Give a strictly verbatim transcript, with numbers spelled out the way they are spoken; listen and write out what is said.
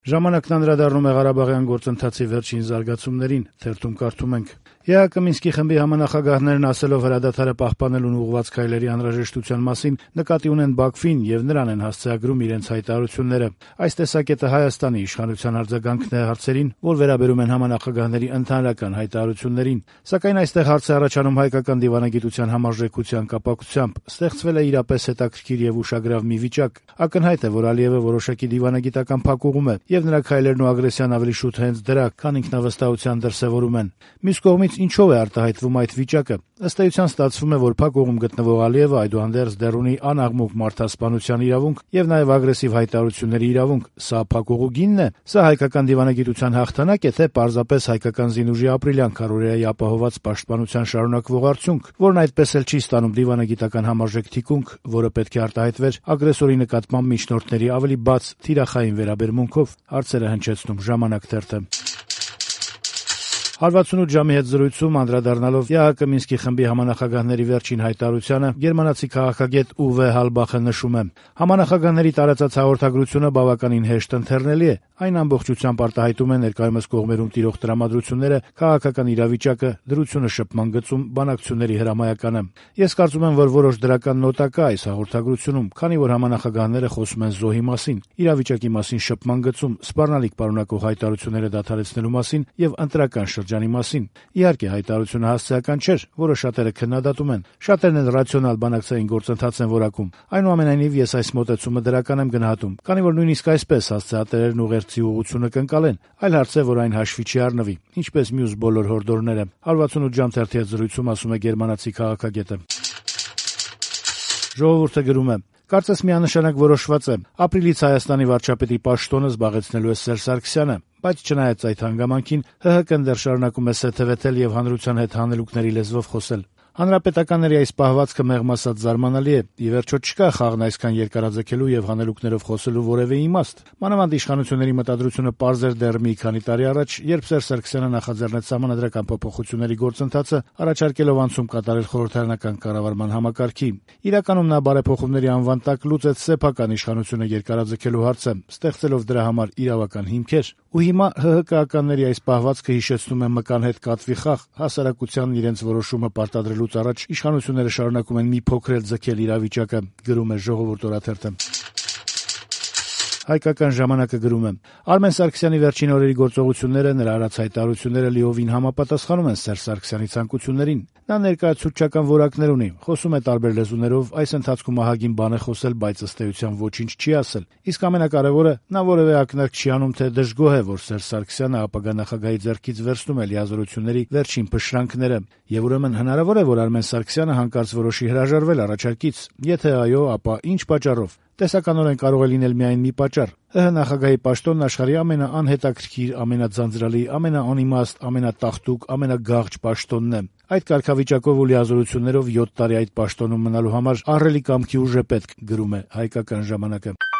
Ժամանակն անդրադառնում է Ղարաբաղյան գործընթացի վերջին զարգացումներին, թերթում կարդում ենք. ԵԱՀԿ Մինսկի խմբի համանախագահներն ասելով հրադադարը պահպանելուն ուղղված քայլերի անհրաժեշտության մասին նկատի ունեն Բաքվին եւ նրան են հասցեագրում իրենց հայտարարությունները։ Այս տեսակետը Հայաստանի իշխանության արձագանքն է հարցերին, որ վերաբերում են համանախագահների ընդհանրական հայտարարություններին, սակայն այստեղ հարց է առաջանում հայկական դիվանագիտության համարժեքության կապակցությամբ։ Ստեղծվել է իրապես հետաքրքիր եւ ուշագրավ մի վիճակ։ Ակնհայտ է, որ Ալիևը որոշակի դիվանագիտական փակուղում է եւ նրա քայլերն ու ագրեսիան ավելի շուտ հենց դրա, քան ինքնավստահության դրսեւորում են։ Մյուս կողմից ինչով է արտահայտվում այդ վիճակը։ Ըստ էության ստացվում է, որ փակուղում գտնվող Ալիևը այդուհանդերձ դեռ ունի անաղմուկ մարդասպանության իրավունք եւ նաեւ ագրեսիվ հայտարարությունների իրավունք։ Սա փակուղու գինն է։ Սա հայկական դիվանագիտության հաղթանակ է, թե պարզապես հայկական զինուժի ապրիլյան քարոզիայի ապահոված պաշտպանության շարունակվող արդյունք, որն այդպես էլ չի ստանում դիվանագիտական համարժեք թիկունք, որը պետք է արտահայտվեր ագրեսորի նկատմամբ միջնորդների ավելի բաց, թիրախային վերաբերմունքով, հարցերը հնչեցնում «Ժամանակ» թերթը։ հարվածունութ ժամի հետ զրույցում անդրադառնալով ԵԱՀԿ Մինսկի խմբի համանախագահների վերջին հայտարարությանը, գերմանացի քաղաքագետ Ուվե Հալբախը նշում է. «Համանախագահների տարածած հաղորդագրությունը բավականին հեշտ ընթեռնելի է։ Այն ամբողջությամբ արտահայտում է ներկայումս կողմերում տիրող տրամադրությունները, քաղաքական իրավիճակը, դրությունը շփման գծում, բանակցությունների հրամայականը։ Ես կարծում եմ, որ որոշ դրական նոտա կա այս հաղորդագրությունում, քանի որ համանախագահները խոսում են զոհի մասին, իրավիճակի մասին շփման գծում, սպառնալիք պարունակող հայտարարությունները դադարեցնելու մասին եւ ընտրական շրջանի մասին։ Իհարկե, հայտարարությունը հասցեական չէր, որը շատերը քննադատում են։ Շատերն են ռացիոնալ բանակցային գործընթաց են որակում։ Այնուամենայնիվ, ես այս մոտեցումը դրական եմ գնահատում, քանի որ նույնիսկ այսպես հասցեատերերն ուղերձի ուղղությունը կընկալեն։ Այլ հարց է, որ այն հաշվի չի առնվի, ինչպես մյուս բոլոր հորդորները։ հարվածունութ ժամ թերթի հետ զրույցում ասում է գերմանացի քաղաքագետը։ Ժողովուրդը գրում է. «Կարծես միանշանակ որոշված է. ապրիլից Հայաստանի վարչապետի պաշտոնը զբաղեցնելու է Սերժ Սարգսյանը, բայց չնայած այդ հանգամանքին ՀՀԿ-ն դեռ շարունակում է սեթևեթել եւ հանրության հետ հանելուկների լեզվով խոսել։ Հանրապետականների այս պահվածքը մեղմ ասած զարմանալի է։ Ի վերջո չկա խաղն այսքան երկարաձգելու եւ հանելուկներով խոսելու որևէ իմաստ։ Մանավանդ իշխանությունների մտադրությունը պարզ էր դեռ մի քանի տարի առաջ, երբ Սերժ Սարգսյանը նախաձեռնեց սահմանադրական փոփոխությունների գործընթացը, առաջարկելով անցում կատարել խորհրդարանական կառավարման համակարգի։ Իրականում նա բարեփոխումների անվան տակ լուծեց սեփական իշխանությունը երկարաձգելու հարցը, ստեղծելով դրա համար իրավական հիմքեր։ Ու հիմա ՀՀԿ-ականների այս պահվածքը հիշեցնում է մկան հետ կատվի խաղ, հասարակությանն իրենց որոշումը պարտադրելուց առաջ իշխանությունները շարունակում են մի փոքր էլ ձգել իրավիճակը, գրում է «Ժողովուրդ» օրաթերթը։ Հայկական ժամանակը գրում է. Արմեն Սարգսյանի վերջին օրերի գործողությունները, նրա արած հայտարարությունները լիովին համապատասխանում են Սերժ Սարգսյանի ցանկություններին։ Նա ներկայացուցչական որակներ ունի, խոսում է տարբեր լեզուներով, այս ընթացքում ահագին բան է խոսել, բայց ըստ էության ոչինչ չի ասել։ Իսկ ամենակարևորը, նա որևէ ակնարկ չի անում, թե դժգոհ է, որ Սերժ Սարգսյանը ապագա նախագահի ձեռքից վերցնում է լիազորությունների վերջին փշրանքները։ Եվ ուրեմն հնարավոր է, որ Արմեն Սարգսյանը հանկարծ որոշի հրաժարվել առաջարկից։ Եթե այո, ապա ինչ պատճառով։ Տեսականորեն կարող է լինել միայն մի պատճառ։ ՀՀ նախագահի պաշտոնն աշխարհի ամենաանհետաքրքիր, ամենաձանձրալի, ամենաանիմաստ, ամենատաղտուկ, ամենագաղջ պաշտոնն է։ Այդ կարգավիճակով ու լիազորություններով յոթ տարի այդ պաշտոնում մնալու համար ահռելի կամքի ուժ է պետք, գրում է Հայկական ժամանակը։